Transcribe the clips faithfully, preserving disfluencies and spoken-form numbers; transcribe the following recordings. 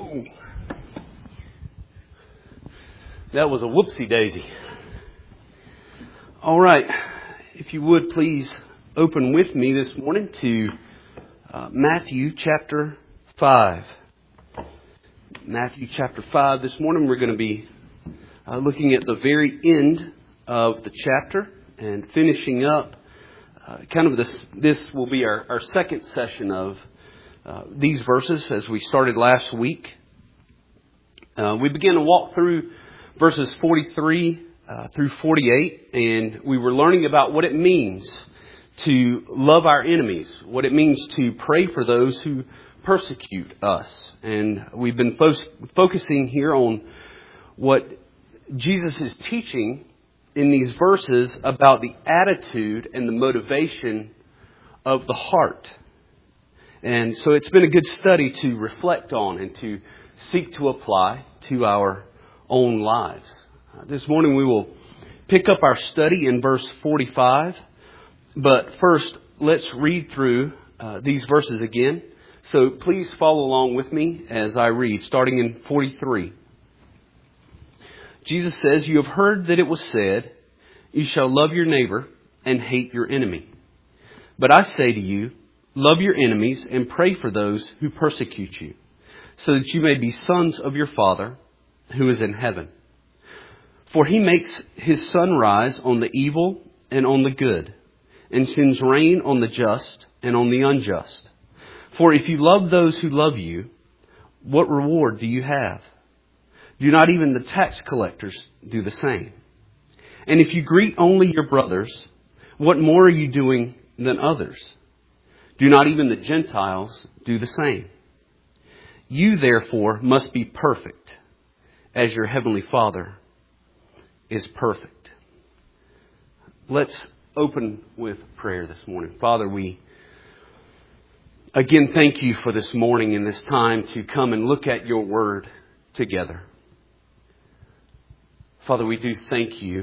That was a whoopsie daisy. All right. If you would please open with me this morning to uh, Matthew chapter five. Matthew chapter five. This morning we're going to be uh, looking at the very end of the chapter and finishing up uh, kind of this. This will be our, our second session of uh, these verses as we started last week. Uh, we began to walk through verses forty-three uh, through forty-eight, and we were learning about what it means to love our enemies, what it means to pray for those who persecute us. And we've been fo- focusing here on what Jesus is teaching in these verses about the attitude and the motivation of the heart. And so it's been a good study to reflect on and to seek to apply to our own lives. Uh, this morning we will pick up our study in verse forty-five. But first, let's read through uh, these verses again. So please follow along with me as I read, starting in forty-three. Jesus says, "You have heard that it was said, 'You shall love your neighbor and hate your enemy.' But I say to you, love your enemies and pray for those who persecute you, so that you may be sons of your Father who is in heaven. For he makes his sun rise on the evil and on the good, and sends rain on the just and on the unjust. For if you love those who love you, what reward do you have? Do not even the tax collectors do the same? And if you greet only your brothers, what more are you doing than others? Do not even the Gentiles do the same? You therefore must be perfect, as your heavenly Father is perfect." Let's open with prayer this morning. Father, we again thank you for this morning and this time to come and look at your word together. Father, we do thank you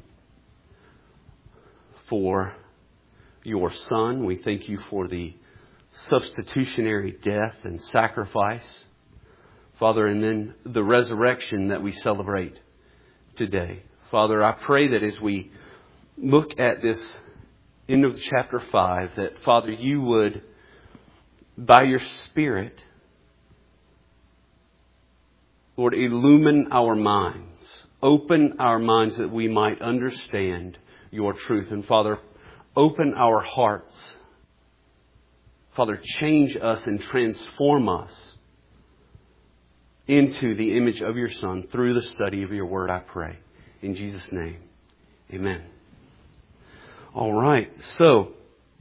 for your Son. We thank you for the substitutionary death and sacrifice, Father, and then the resurrection that we celebrate today. Father, I pray that as we look at this end of chapter five, that, Father, you would, by your Spirit, Lord, illumine our minds, open our minds that we might understand your truth. And Father, open our hearts. Father, change us and transform us into the image of your Son through the study of your word, I pray. In Jesus' name, amen. All right. So,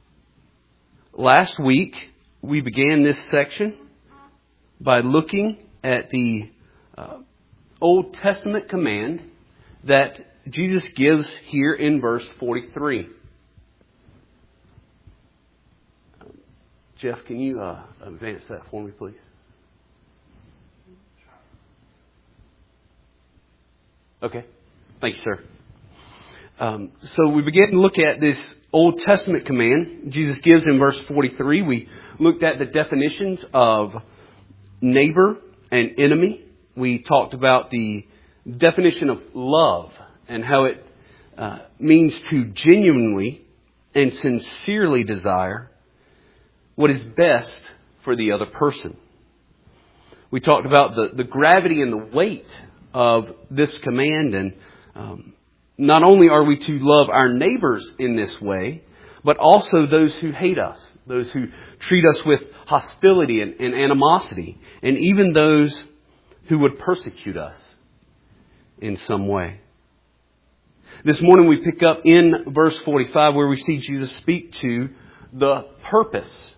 last week, we began this section by looking at the uh, Old Testament command that Jesus gives here in verse forty-three. Jeff, can you uh, advance that for me, please? Okay. Thank you, sir. Um, so we began to look at this Old Testament command Jesus gives in verse forty-three. We looked at the definitions of neighbor and enemy. We talked about the definition of love and how it uh, means to genuinely and sincerely desire what is best for the other person. We talked about the, the gravity and the weight of this command, and um, not only are we to love our neighbors in this way, but also those who hate us, those who treat us with hostility and, and animosity, and even those who would persecute us in some way. This morning we pick up in verse forty-five where we see Jesus speak to the purpose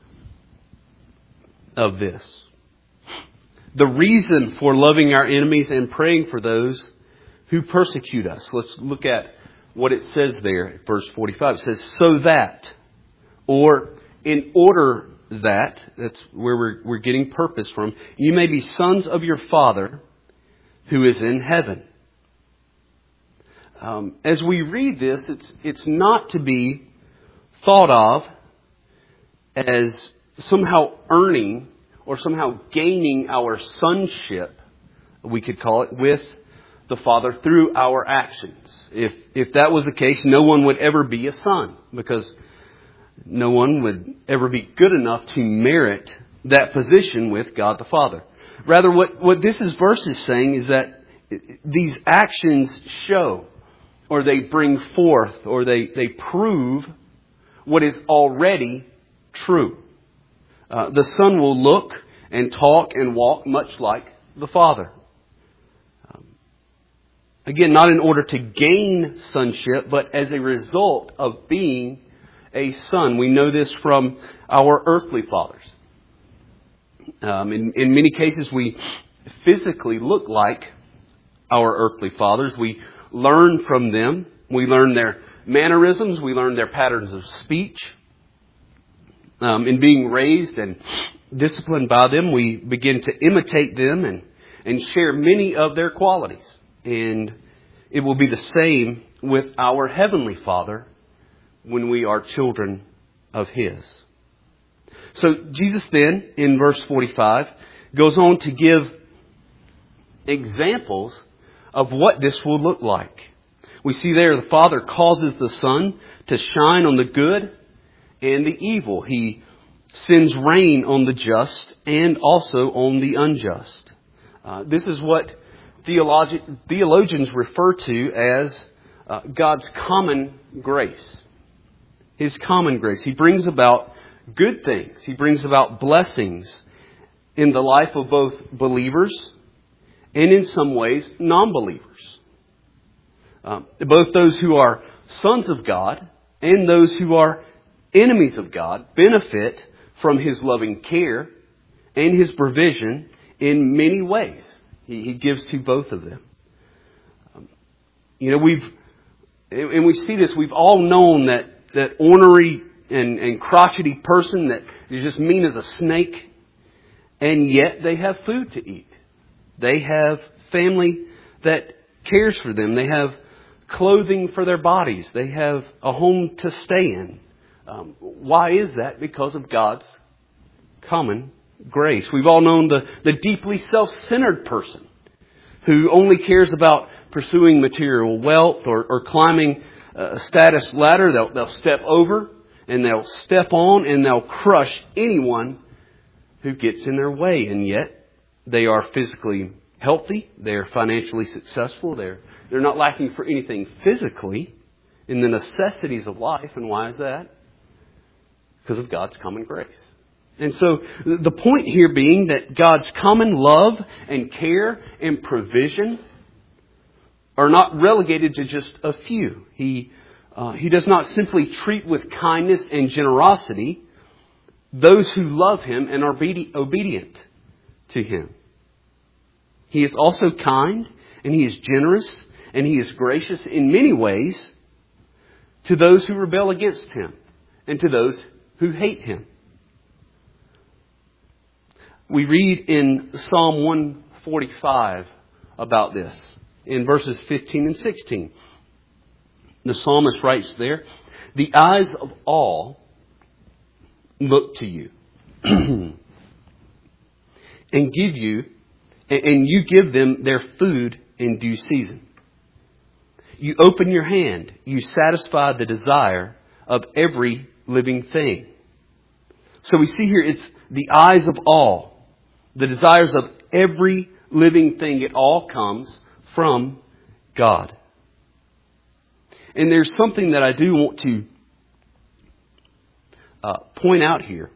of this. The reason for loving our enemies and praying for those who persecute us. Let's look at what it says there at verse forty-five. It says, "So that," or in order that, that's where we're, we're getting purpose from, "you may be sons of your Father who is in heaven." Um, as we read this, it's it's not to be thought of as somehow earning or somehow gaining our sonship, we could call it, with the Father through our actions. If if that was the case, no one would ever be a son, because no one would ever be good enough to merit that position with God the Father. Rather, what, what this is verse is saying is that these actions show, or they bring forth, or they, they prove what is already true. Uh, the Son will look and talk and walk much like the Father. Um, again, not in order to gain sonship, but as a result of being a son. We know this from our earthly fathers. Um, in, in many cases, we physically look like our earthly fathers. We learn from them. We learn their mannerisms. We learn their patterns of speech. Um, in being raised and disciplined by them, we begin to imitate them and, and share many of their qualities. And it will be the same with our Heavenly Father when we are children of His. So Jesus then, in verse forty-five, goes on to give examples of what this will look like. We see there the Father causes the sun to shine on the good and the evil. He sends rain on the just and also on the unjust. Uh, this is what theologi- theologians refer to as uh, God's common grace. His common grace. He brings about good things. He brings about blessings in the life of both believers and in some ways non-believers. Um, both those who are sons of God and those who are enemies of God benefit from His loving care and His provision in many ways. He, he gives to both of them. Um, you know, we've, and we see this, we've all known that, that ornery and, and crotchety person that is just mean as a snake, and yet they have food to eat. They have family that cares for them. They have clothing for their bodies. They have a home to stay in. Um, why is that? Because of God's common grace. We've all known the, the deeply self-centered person who only cares about pursuing material wealth or, or climbing a status ladder. They'll, they'll step over and they'll step on and they'll crush anyone who gets in their way. And yet they are physically healthy. They're financially successful. They're, they're not lacking for anything physically in the necessities of life. And why is that? Because of God's common grace. And so the point here being that God's common love and care and provision are not relegated to just a few. He, uh, he does not simply treat with kindness and generosity those who love Him and are obedient to Him. He is also kind and He is generous and He is gracious in many ways to those who rebel against Him and to those who hate Him. We read in Psalm one forty-five about this in verses fifteen and sixteen. The psalmist writes there, "The eyes of all look to you and give you, and you give them their food in due season. You open your hand, you satisfy the desire of every living thing." So we see here it's the eyes of all, the desires of every living thing. It all comes from God. And there's something that I do want to uh, point out here,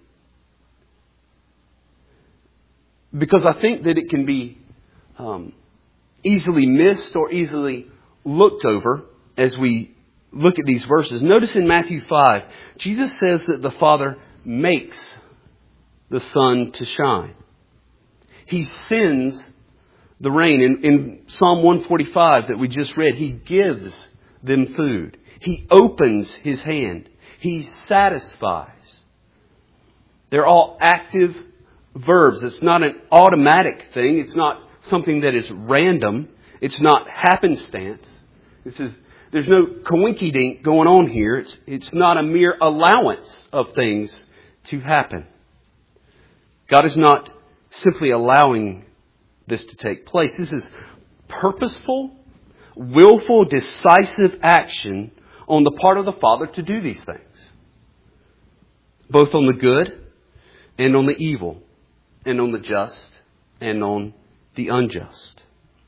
because I think that it can be um, easily missed or easily looked over as we look at these verses. Notice in Matthew five, Jesus says that the Father makes the sun to shine. He sends the rain. In, in Psalm one forty-five that we just read, He gives them food. He opens His hand. He satisfies. They're all active verbs. It's not an automatic thing. It's not something that is random. It's not happenstance. This is, there's no coinky-dink going on here. It's, it's not a mere allowance of things to happen. God is not simply allowing this to take place. This is purposeful, willful, decisive action on the part of the Father to do these things. Both on the good and on the evil, and on the just and on the unjust.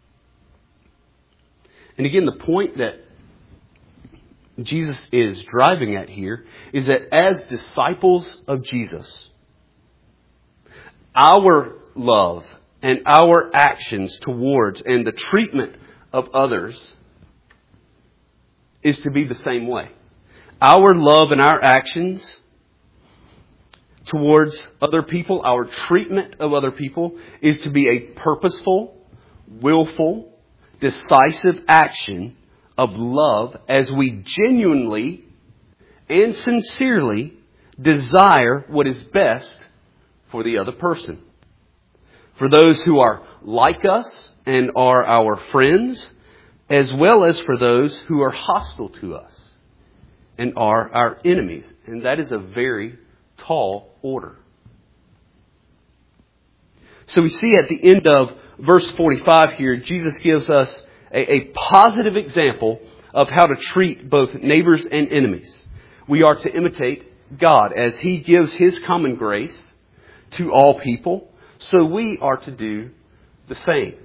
And again, the point that Jesus is driving at here is that as disciples of Jesus, our love and our actions towards and the treatment of others is to be the same way. Our love and our actions towards other people, our treatment of other people, is to be a purposeful, willful, decisive action of love as we genuinely and sincerely desire what is best for the other person. For those who are like us and are our friends, as well as for those who are hostile to us and are our enemies. And that is a very tall order. So we see at the end of verse forty-five here, Jesus gives us a, a positive example of how to treat both neighbors and enemies. We are to imitate God as He gives His common grace to all people. So we are to do the same.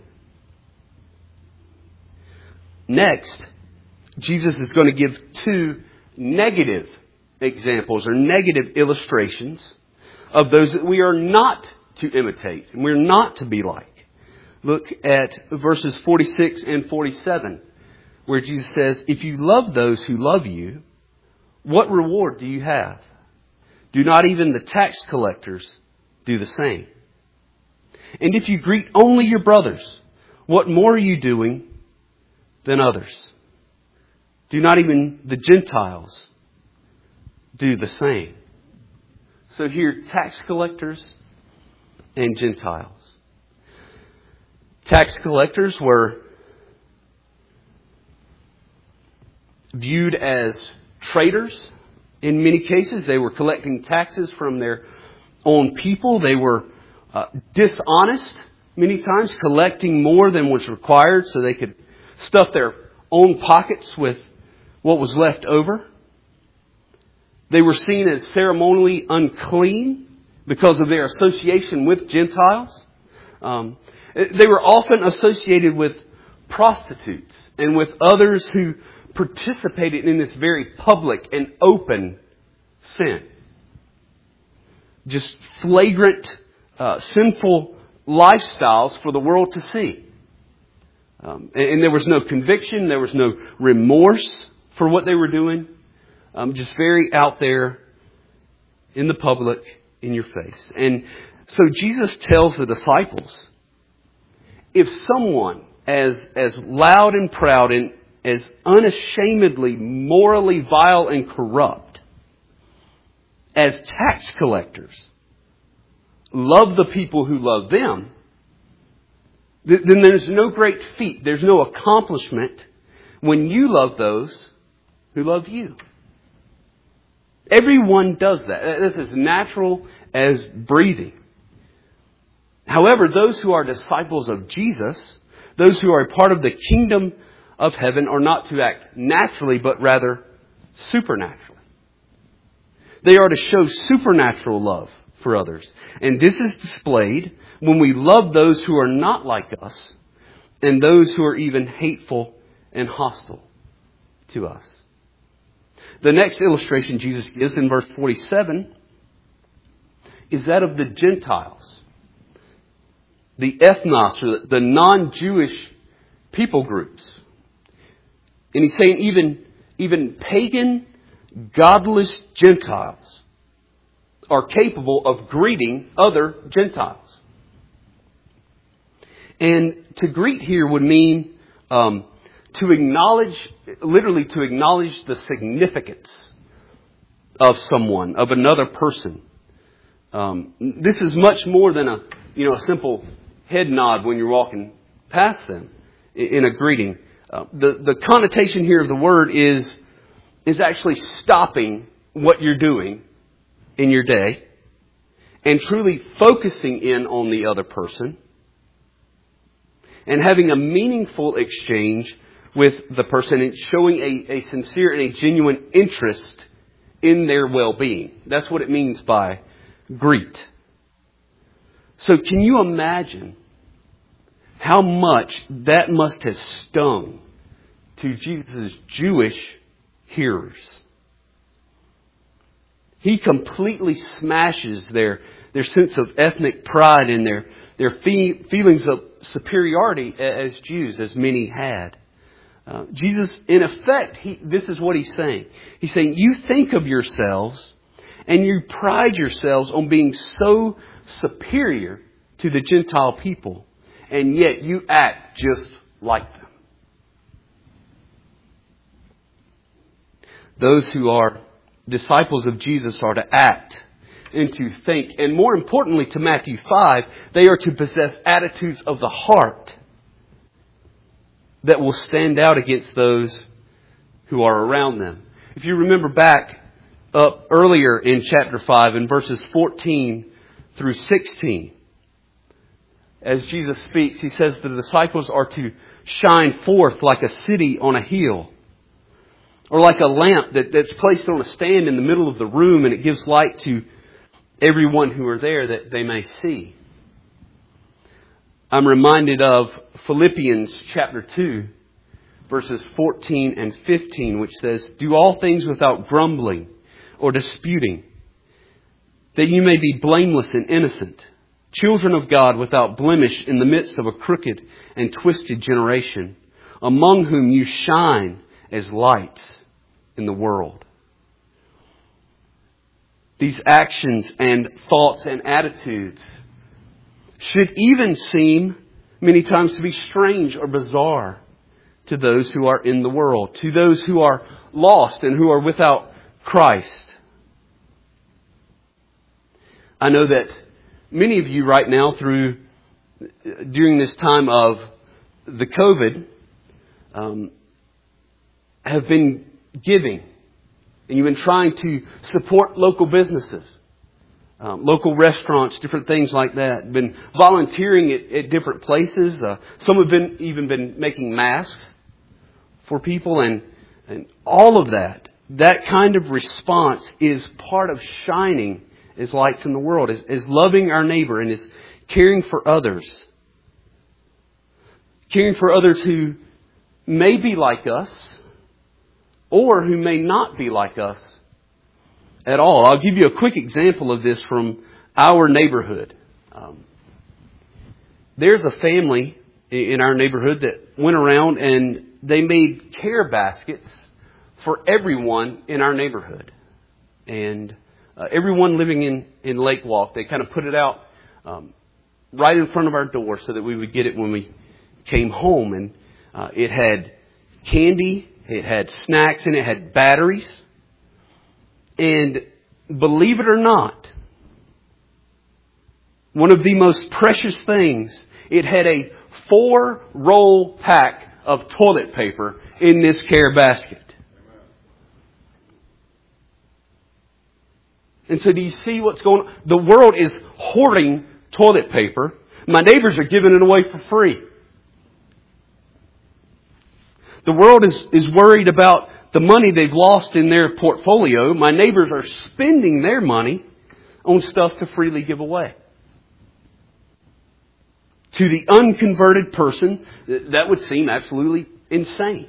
Next, Jesus is going to give two negative examples or negative illustrations of those that we are not to imitate and we're not to be like. Look at verses forty-six and forty-seven, where Jesus says, "If you love those who love you, what reward do you have? Do not even the tax collectors do the same? And if you greet only your brothers, what more are you doing than others? Do not even the Gentiles do the same?" So here, tax collectors and Gentiles. Tax collectors were viewed as traitors. In many cases, they were collecting taxes from their own people. They were uh, dishonest many times, collecting more than was required so they could stuff their own pockets with what was left over. They were seen as ceremonially unclean because of their association with Gentiles. Um, they were often associated with prostitutes and with others who participated in this very public and open sin. Just flagrant, uh, sinful lifestyles for the world to see. Um, and, and there was no conviction, there was no remorse for what they were doing. Um, just very out there in the public, in your face. And so Jesus tells the disciples, if someone as, as loud and proud and as unashamedly morally vile and corrupt as tax collectors love the people who love them, th- then there's no great feat, there's no accomplishment when you love those who love you. Everyone does that. This is natural as breathing. However, those who are disciples of Jesus, those who are a part of the kingdom of heaven, are not to act naturally, but rather supernaturally. They are to show supernatural love for others. And this is displayed when we love those who are not like us and those who are even hateful and hostile to us. The next illustration Jesus gives in verse forty-seven is that of the Gentiles, the ethnos, or the non-Jewish people groups. And he's saying even, even pagan, godless Gentiles are capable of greeting other Gentiles. And to greet here would mean um, to acknowledge, literally to acknowledge the significance of someone, of another person. Um, this is much more than a, you know, a simple head nod when you're walking past them in a greeting. Uh, the, the connotation here of the word is, is actually stopping what you're doing in your day and truly focusing in on the other person and having a meaningful exchange with the person and showing a, a sincere and a genuine interest in their well-being. That's what it means by greet. So can you imagine how much that must have stung to Jesus' Jewish hearers? He completely smashes their, their sense of ethnic pride and their, their fe- feelings of superiority as Jews, as many had. Uh, Jesus, in effect, he, this is what he's saying. He's saying, you think of yourselves and you pride yourselves on being so superior to the Gentile people, and yet you act just like them. Those who are disciples of Jesus are to act and to think. And more importantly, to Matthew five, they are to possess attitudes of the heart that will stand out against those who are around them. If you remember back up earlier in chapter five, in verses fourteen through sixteen, as Jesus speaks, he says the disciples are to shine forth like a city on a hill, or like a lamp that, that's placed on a stand in the middle of the room, and it gives light to everyone who are there that they may see. I'm reminded of Philippians chapter two, verses fourteen and fifteen, which says, do all things without grumbling or disputing, that you may be blameless and innocent, children of God without blemish in the midst of a crooked and twisted generation, among whom you shine as lights in the world. These actions and thoughts and attitudes should even seem many times to be strange or bizarre to those who are in the world, to those who are lost and who are without Christ. I know that many of you right now, through during this time of the COVID, um, have been giving, and you've been trying to support local businesses, um, local restaurants, different things like that. Been volunteering at, at different places. Uh, some have been even been making masks for people, and and all of that. That kind of response is part of shining as lights in the world, is, is loving our neighbor and is caring for others. Caring for others who may be like us or who may not be like us at all. I'll give you a quick example of this from our neighborhood. Um, there's a family in our neighborhood that went around and they made care baskets for everyone in our neighborhood. And uh, everyone living in, in Lake Walk, they kind of put it out um, right in front of our door so that we would get it when we came home. And uh, it had candy, it had snacks, and it had batteries. And believe it or not, one of the most precious things, it had a four-roll pack of toilet paper in this care basket. And so do you see what's going on? The world is hoarding toilet paper. My neighbors are giving it away for free. The world is, is worried about the money they've lost in their portfolio. My neighbors are spending their money on stuff to freely give away. To the unconverted person, that would seem absolutely insane.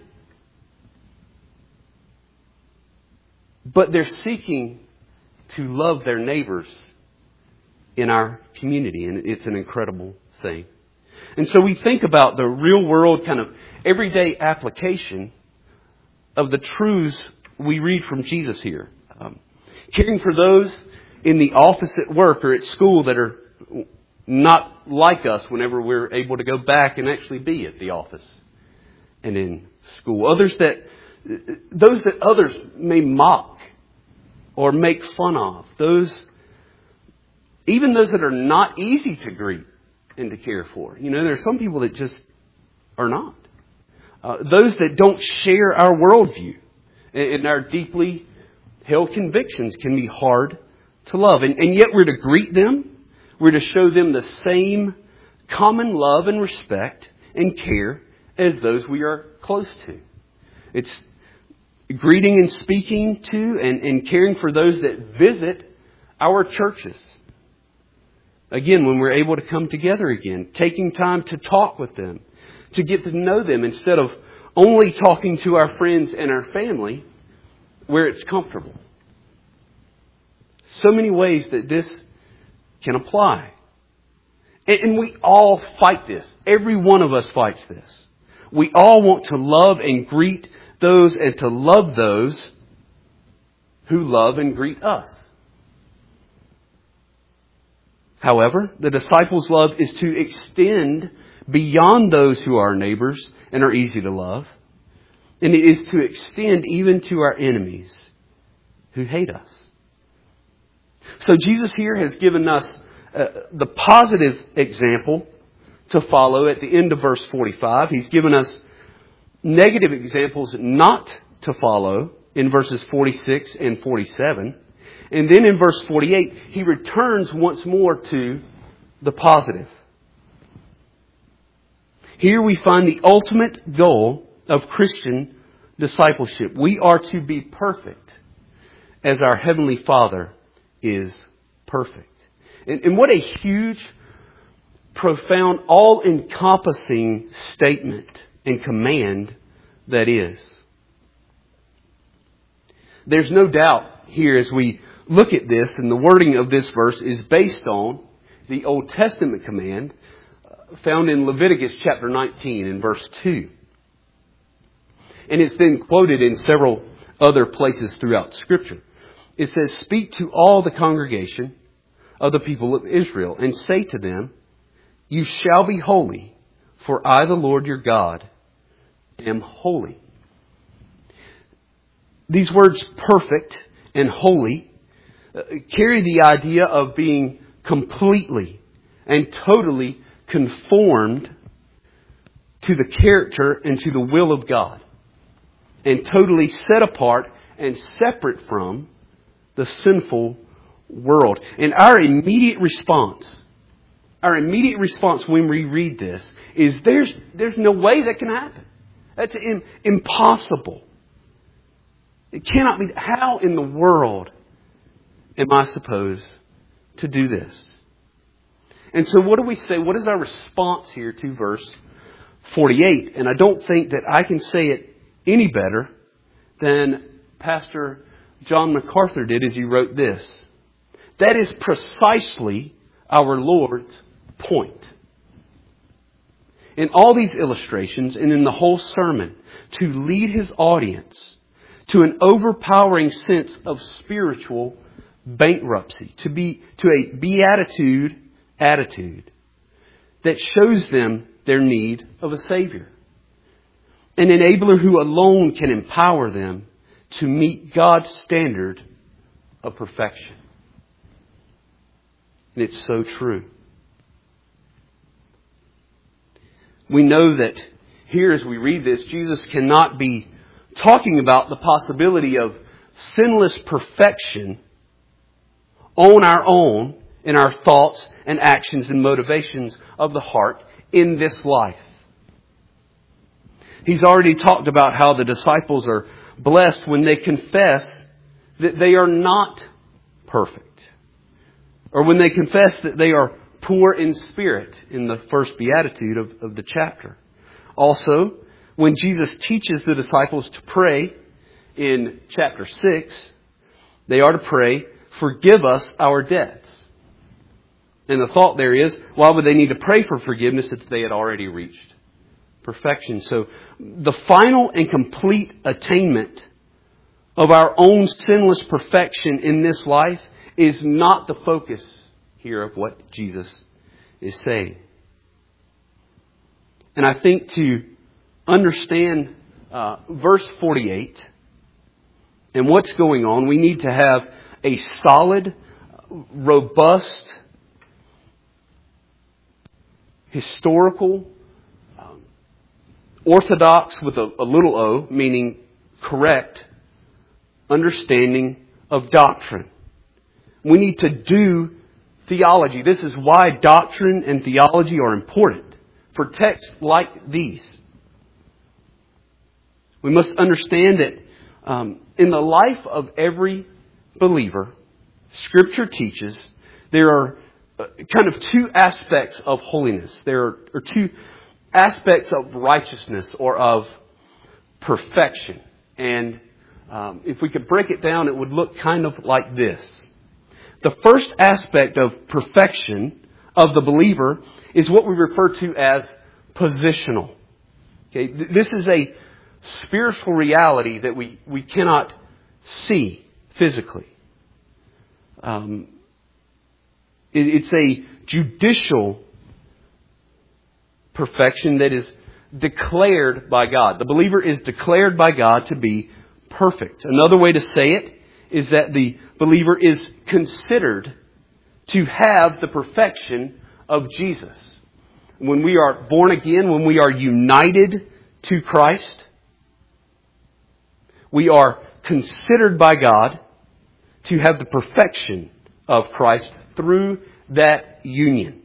But they're seeking to love their neighbors in our community, and it's an incredible thing. And so we think about the real world kind of everyday application of the truths we read from Jesus here. Um, caring for those in the office at work or at school that are not like us whenever we're able to go back and actually be at the office and in school. Others that, those that others may mock or make fun of. Those, even those that are not easy to greet and to care for. You know, there are some people that just are not. Uh, those that don't share our worldview and our deeply held convictions can be hard to love. And, and yet we're to greet them. We're to show them the same common love and respect and care as those we are close to. It's greeting and speaking to and, and caring for those that visit our churches. Again, when we're able to come together again, taking time to talk with them, to get to know them instead of only talking to our friends and our family where it's comfortable. So many ways that this can apply. And, and we all fight this. Every one of us fights this. We all want to love and greet those and to love those who love and greet us. However, the disciples' love is to extend beyond those who are neighbors and are easy to love. And it is to extend even to our enemies who hate us. So Jesus here has given us uh, the positive example to follow at the end of verse forty-five. He's given us negative examples not to follow in verses forty-six and forty-seven. And then in verse forty-eight, he returns once more to the positive. Here we find the ultimate goal of Christian discipleship. We are to be perfect as our Heavenly Father is perfect. And, and what a huge, profound, all-encompassing statement and command that is. There's no doubt here as we look at this, and the wording of this verse is based on the Old Testament command found in Leviticus chapter nineteen and verse two. And it's been quoted in several other places throughout Scripture. It says, "Speak to all the congregation of the people of Israel and say to them, you shall be holy, for I, the Lord your God, am holy." These words, perfect and holy, carry the idea of being completely and totally conformed to the character and to the will of God, and totally set apart and separate from the sinful world. And our immediate response, our immediate response when we read this is there's there's no way that can happen. That's im- impossible. It cannot be. How in the world am I supposed to do this? And so what do we say? What is our response here to verse forty-eight? And I don't think that I can say it any better than Pastor John MacArthur did as he wrote this. That is precisely our Lord's point. In all these illustrations and in the whole sermon, to lead His audience to an overpowering sense of spiritual bankruptcy, to be to a beatitude attitude that shows them their need of a Savior. An enabler who alone can empower them to meet God's standard of perfection. And it's so true. We know that here as we read this, Jesus cannot be talking about the possibility of sinless perfection on our own in our thoughts and actions and motivations of the heart in this life. He's already talked about how the disciples are blessed when they confess that they are not perfect, or when they confess that they are poor in spirit in the first beatitude of, of the chapter. Also, when Jesus teaches the disciples to pray in chapter six, they are to pray, "Forgive us our debts." And the thought there is, why would they need to pray for forgiveness if they had already reached perfection? So the final and complete attainment of our own sinless perfection in this life is not the focus here of what Jesus is saying. And I think to understand uh, verse forty-eight and what's going on, we need to have a solid, robust, historical, um, orthodox with a, a little o, meaning correct, understanding of doctrine. We need to do theology. This is why doctrine and theology are important for texts like these. We must understand that um, in the life of every believer, Scripture teaches there are kind of two aspects of holiness. There are, are two aspects of righteousness or of perfection. And um, if we could break it down, it would look kind of like this. The first aspect of perfection of the believer is what we refer to as positional. Okay, this is a spiritual reality that we, we cannot see physically. Um, it, it's a judicial perfection that is declared by God. The believer is declared by God to be perfect. Another way to say it is that the believer is considered to have the perfection of Jesus. When we are born again, when we are united to Christ, we are considered by God to have the perfection of Christ through that union.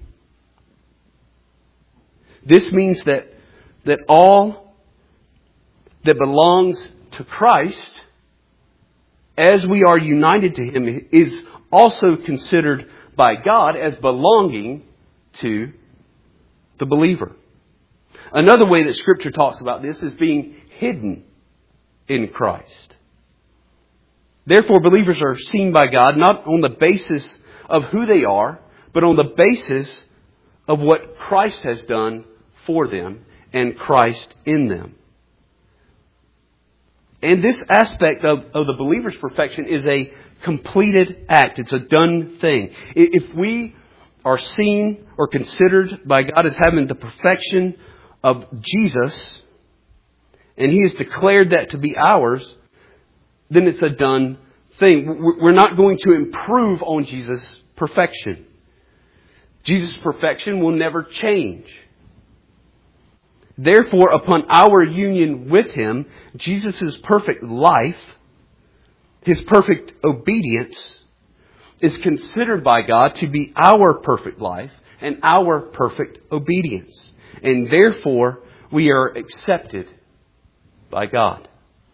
This means that, that all that belongs to Christ, as we are united to Him, is also considered by God as belonging to the believer. Another way that Scripture talks about this is being hidden in Christ. Therefore, believers are seen by God not on the basis of who they are, but on the basis of what Christ has done for them and Christ in them. And this aspect of, of the believer's perfection is a completed act. It's a done thing. If we are seen or considered by God as having the perfection of Jesus, and He has declared that to be ours, then it's a done thing. We're not going to improve on Jesus' perfection. Jesus' perfection will never change. Therefore, upon our union with Him, Jesus' perfect life, His perfect obedience, is considered by God to be our perfect life and our perfect obedience. And therefore, we are accepted by God.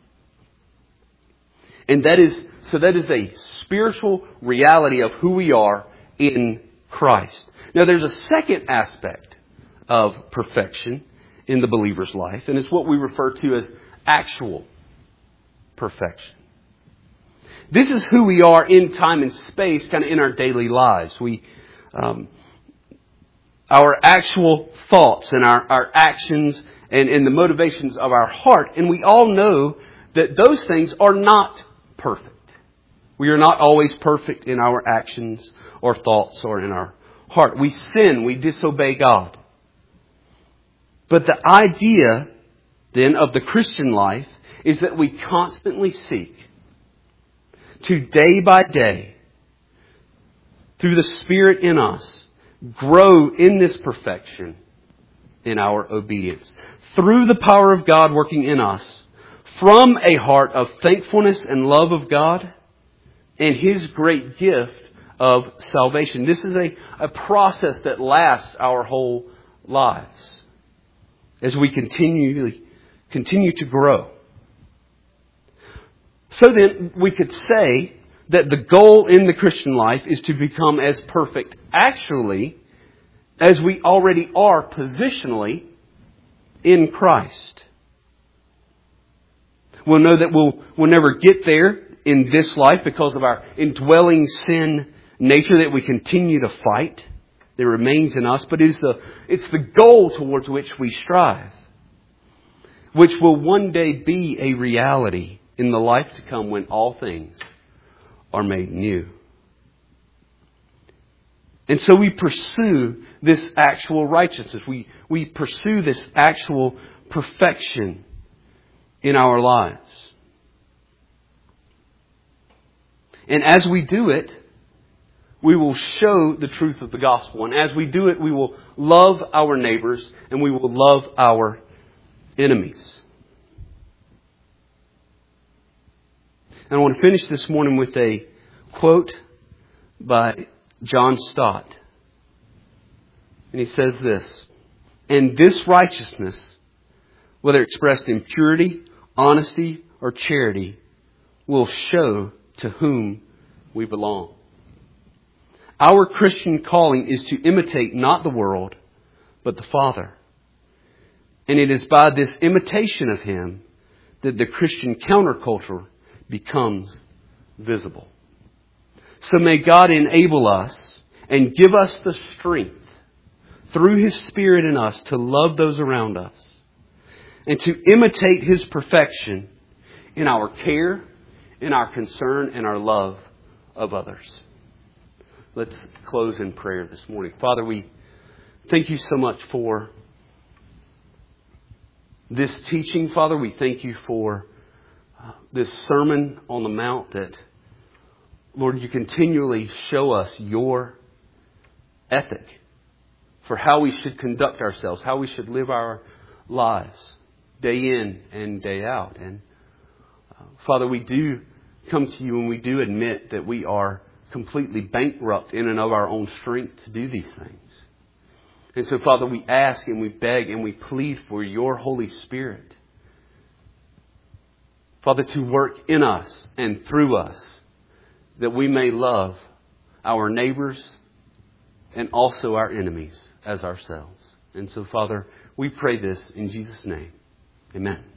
And that is, so that is a spiritual reality of who we are in Christ. Now, there's a second aspect of perfection in the believer's life, and it's what we refer to as actual perfection. This is who we are in time and space, kind of in our daily lives. We, um, our actual thoughts and our, our actions and, and the motivations of our heart. And we all know that those things are not perfect. We are not always perfect in our actions or thoughts or in our heart. We sin, we disobey God. But the idea then of the Christian life is that we constantly seek to day by day, through the Spirit in us, grow in this perfection in our obedience. Through the power of God working in us, from a heart of thankfulness and love of God and His great gift of salvation. This is a, a process that lasts our whole lives as we continually continue to grow. So then we could say that the goal in the Christian life is to become as perfect actually as we already are positionally in Christ. We'll know that we'll, we'll never get there in this life because of our indwelling sin nature that we continue to fight. That remains in us, but it's the, it's the goal towards which we strive, which will one day be a reality in the life to come when all things are made new. And so we pursue this actual righteousness. We, we pursue this actual perfection in our lives. And as we do it, we will show the truth of the gospel. And as we do it, we will love our neighbors and we will love our enemies. And I want to finish this morning with a quote by John Stott. And he says this: "And this righteousness, whether expressed in purity, honesty, or charity, will show to whom we belong." Our Christian calling is to imitate not the world, but the Father. And it is by this imitation of Him that the Christian counterculture becomes visible. So may God enable us and give us the strength through His Spirit in us to love those around us and to imitate His perfection in our care, in our concern, and our love of others. Let's close in prayer this morning. Father, we thank You so much for this teaching. Father, we thank You for uh, this Sermon on the Mount that, Lord, You continually show us Your ethic for how we should conduct ourselves, how we should live our lives day in and day out. And uh, Father, we do come to You and we do admit that we are completely bankrupt in and of our own strength to do these things. And so, Father, we ask and we beg and we plead for Your Holy Spirit, Father, to work in us and through us, that we may love our neighbors and also our enemies as ourselves. And so, Father, we pray this in Jesus' name. Amen.